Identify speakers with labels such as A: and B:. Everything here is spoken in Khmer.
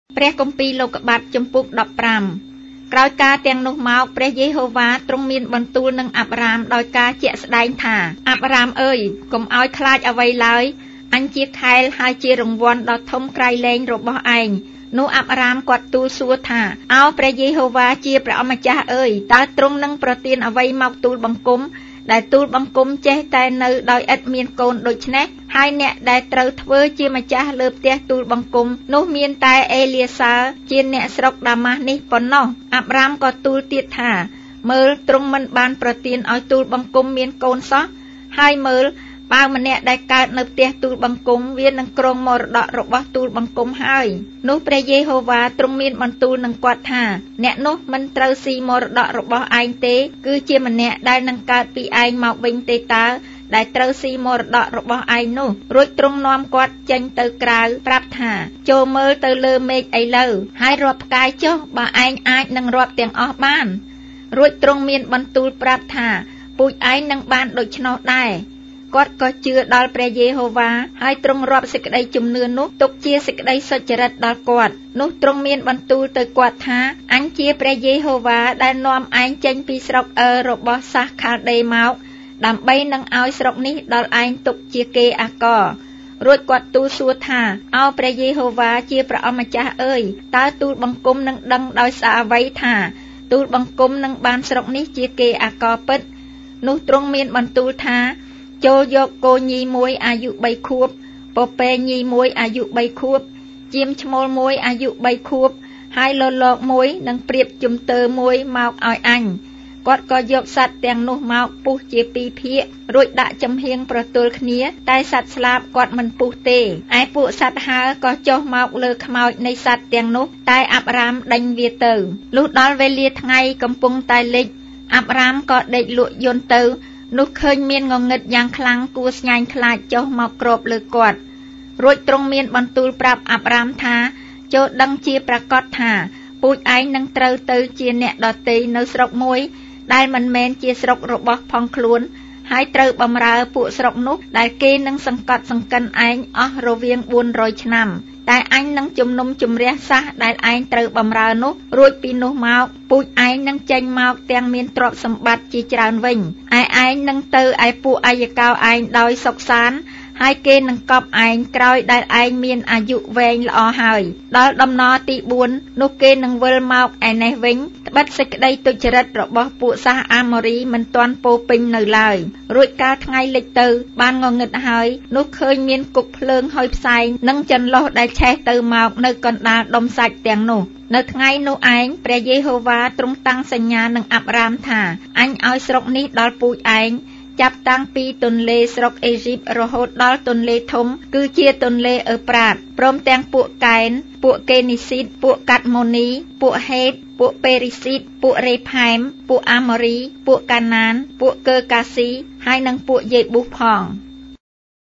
A: ព្រះគម្ពីរលោកុបាទជំពូក15ក្រោយការទាំងនោះមកព្រះយេហូវ៉ាទ្រង់មានបន្ទូលនឹងអាប់រ៉ាមដោយការជាក់ស្ដែងថាអាប់រ៉ាមអើយកុំឲ្យខ្លាចអ្វីឡើយអញជាខែលហើយជារង្វាន់ដ៏ធំក្រៃលែងរបស់ឯងនោះអាប់រ៉ាមគាត់ទូលសួរថាអោព្រះយេហូវ៉ាជាព្រះអម្ចាស់អើយតើទ្រង់នឹងប្រទានអ្វីមកទូលបង្គំដែលទូលបង្គំចេះតែនៅដោយឥតមានកូនដូច្នេះហើយអ្នកដែលត្រូវធ្វើជាម្ចាស់លើផ្ទះទូលបង្គំនោះមានតែអេលៀសាជាអ្នកស្រុកដាម៉ាស់នេះប៉ុណ្ណោះអាប់រ៉ាមក៏ទូលទៀតថាមើលទ្រង់មិនបានប្រទានឲ្យទូលបង្គំមានកូនសោះហើយមើលបើម្នាក់ដែលកើតនៅផ្ទះទូលបង្គំវានឹងគ្រងមរតករបស់ទូលបង្គំហើយនោះព្រះយេហូវ៉ាទ្រង់មានបន្ទូលនឹងគាត់ថាអ្នកនោះមិនត្រូវស៊ីមរតករបស់ឯងទេគឺជាម្នាក់ដែលនឹងកើតពីឯងមកវិញទេតើដែលត្រូវស៊ីមរតករបស់ឯងនោះរួចទ្រង់នាំគាត់ចេញទៅក្រៅប្រាប់ថាចូលមើលទៅលើមេឃឥឡូវហើយរាប់ផ្កាយចុះបើឯងអាចនឹងរាប់ទាំងអស់បានរួចទ្រង់មានបន្ទូលប្រាប់ថាពូជឯងនឹងបានដូច្នោះដែរគាត់ក៏ជឿដល់ព្រះយេហូវ៉ាហើយទ្រង់រាប់សេចក្តីជំនឿនោះទុកជាសេចក្តីសុចរិតដល់គាត់នោះទ្រង់មានបន្ទូលទៅគាត់ថាអញជាព្រះយេហូវ៉ាដែលនាំឯងចេញពីស្រុករបស់សាសខាល់ដេមកដើម្បីនឹងឲ្យស្រុកនេះដល់ឯងទុកជាគេអាកររួចគាត់ទូលសួរថាអោព្រះយេហូវ៉ាជាព្រះអម្ចាស់អើយតើទូលបង្គំនឹងដឹងដោយសារអ្វីថាទូលបង្គំនឹងបានស្រុកនេះជាគេអាករពិតនោះទ្រង់មានបន្ទូលថាចូលយកគោញីមួយអាយុ3ខួបពពែញីមួយអាយុ3ខួបជាមឈ្មោលមួយអាយុ3ខួបហើយលលោកមួយនឹងព្រៀបជំទើមួយមកឲ្យអញគាត់ក៏យកសត្វទាំងនោះមកពុះជា2ភាគរួចដាក់ចំហៀងប្រទល់គ្នាតែសត្វស្លាបគាត់មិនពុះទេឯពួកសត្វហើរក៏ចុះមកលើខ្មោចនៃសត្វទាំងនោះតែអាប់រ៉ាមដេញវាទៅលុះដល់វេលាថ្ងៃកំពុងតែលិចអាប់រ៉ាមក៏ដេកលក់យន្តទៅនោះឃើញមានងងឹតយ៉ាងខ្លាំងគួរស្ញែងខ្លាចចុះមកគ្របលើគាត់រួចទ្រង់មានបន្ទូលប្រាប់អាប់រ៉ាមថាចូលដឹងជាប្រកាសថាពូជឯងនឹងត្រូវទៅជាអ្នកដទៃនៅស្រុកមួយដែលមិនមែនជាស្រុករបស់ផងខ្លួនហើយត្រូវបម្រើពួកស្រុកនោះដែលគេនឹងសង្កត់សង្កិនឯងអស់រវាង400ឆ្នាំតែអញនឹងជំនុំជម្រះសាសដែលឯងត្រូវបម្រើនោះរួចពីនោះមកពូជឯងនឹងចេញមកទាំងមានទ្រព្យសម្បត្តិជាច្រើនវិញឯងនឹងទៅឯពួកអាយកោឯងដោយសុខសាន្តហើយគេនឹងកប់ឯងក្រោយដែលឯងមានអាយុវែងល្អហើយដល់ដំណរទី4នោះគេនឹងវិលមកឯនេះវិញត្បិតសេចក្តីទុច្ចរិតរបស់ពួកសាសអាម៉ូរីមិនទាន់ពោពេញនៅឡើយរួចកាលថ្ងៃលិចទៅបានងងឹតហើយនោះឃើញមានគុកភ្លើងហុយផ្សែងនិងចន្លុះដែលឆេះទៅមកនៅកណ្ដាលដុំសាច់ទាំងនោះនៅថ្ងៃនោះឯងព្រះយេហូវ៉ាទ្រង់តាំងសញ្ញានឹងអាប់រ៉ាមថាអញឲ្យស្រុកនេះដល់ពូជឯងចាប់តាំងពីទន្លេស្រុកអេស៊ីបរហូតដល់ទន្លេធំគឺជាទន្លេអឺប្រាតព្រមទាំងពួកកែនពួកកេនីស៊ីតពួកកាត់ម៉ូនីពួកហេតពួកពេរីស៊ីតពួករេផែមពួកអាម៉ូរីពួកកាណានពួកកើកាស៊ីហើយនិងពួកយេប៊ូសផង